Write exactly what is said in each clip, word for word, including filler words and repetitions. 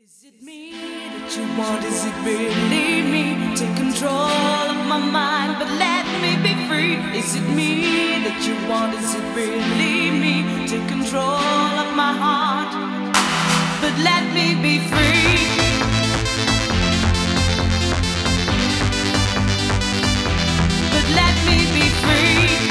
Is it me that you want? Is it really me? Take control of my mind, but let me be free. Is it me that you want? Is it really me? Take control of my heart, but let me be free. But let me be free.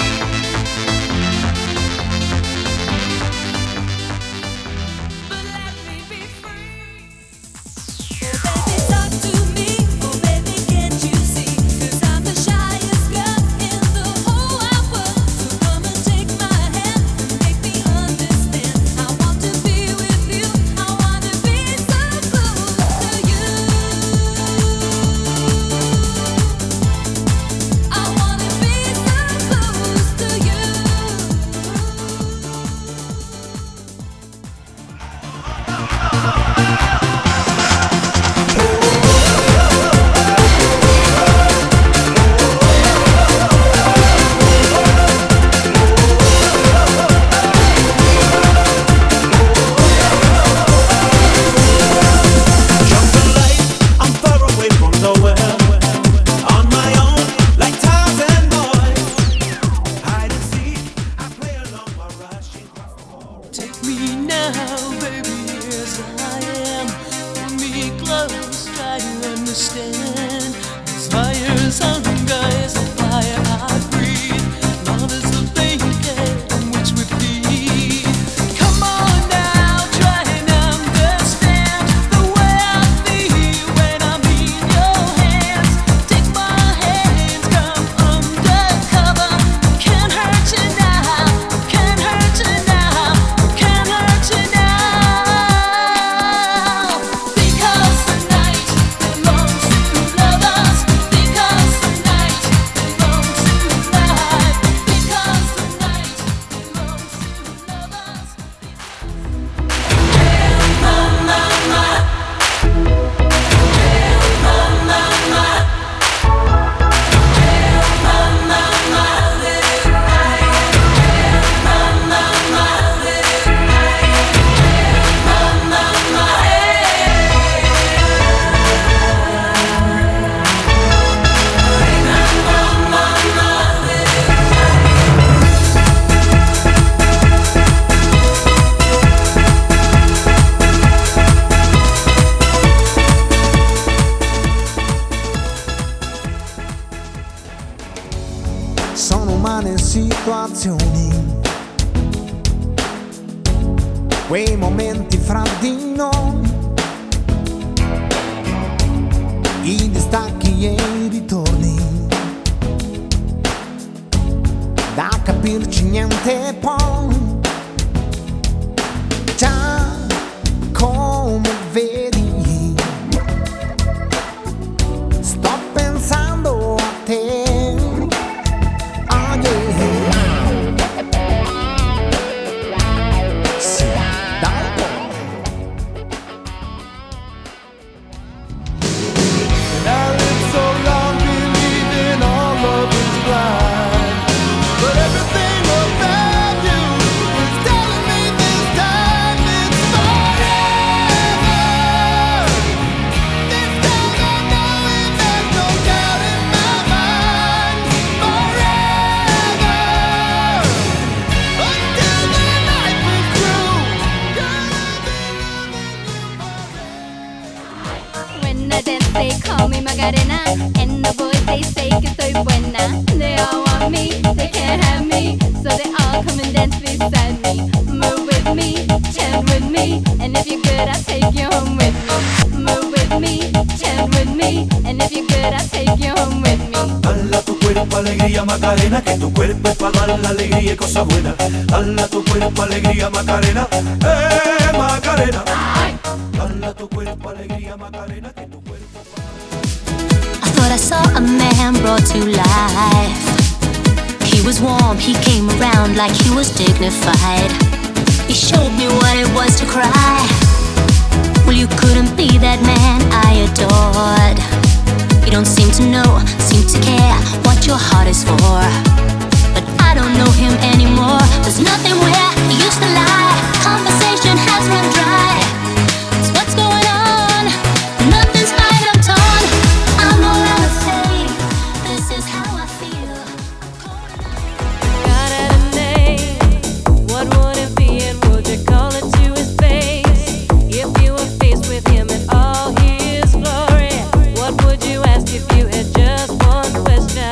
Sono umane situazioni, quei momenti fra di noi, i distacchi e i ritorni, da capirci niente poi, già come vedi, sto pensando a te. They call me Macarena, and the boys they say que soy buena. They all want me, they can't have me, so they all come and dance beside me. Move with me, chant with me, and if you're good I'll take you home with me. Move with me, chant with me, and if you're good I'll take you home with me. Dala tu cuerpo alegría Macarena, que tu cuerpo es para dar la alegría y cosas buenas. Dala tu cuerpo alegría Macarena, eh Macarena. Dala tu cuerpo alegría Macarena, que tu cuerpo. I thought I saw a man brought to life. He was warm, he came around like he was dignified. He showed me what it was to cry. Well, you couldn't be that man I adored. You don't seem to know, seem to care what your heart is for. But I don't know him anymore. There's nothing where he used to lie. Conversation has run dry. So what's going on? with him in all his glory. What would you ask if you had just one question?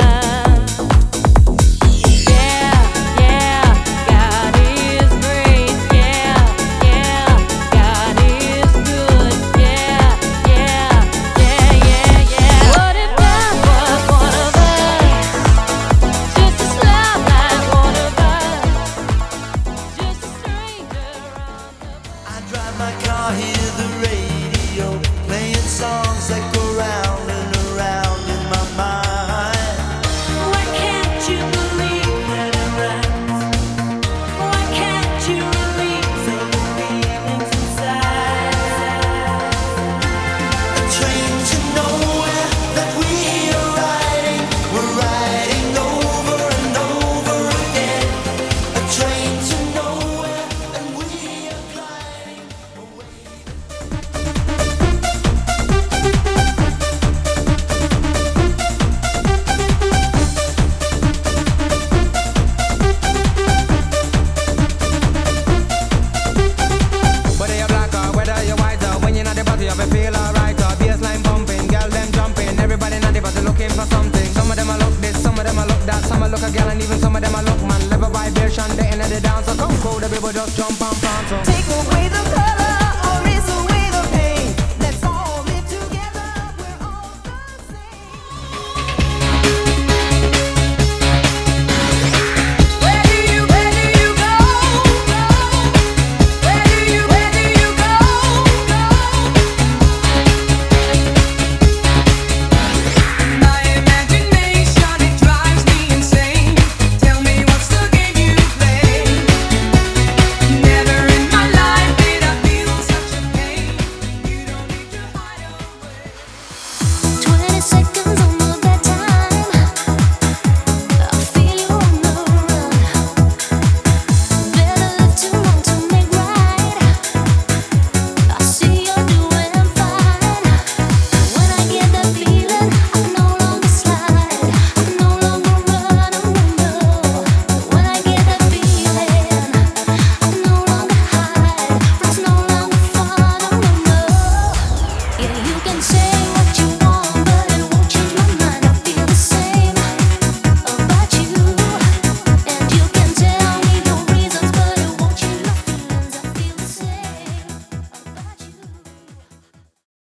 Some a look a girl and even some of them a look man. Level vibration, the end of the dance. So come crowd, the people just jump and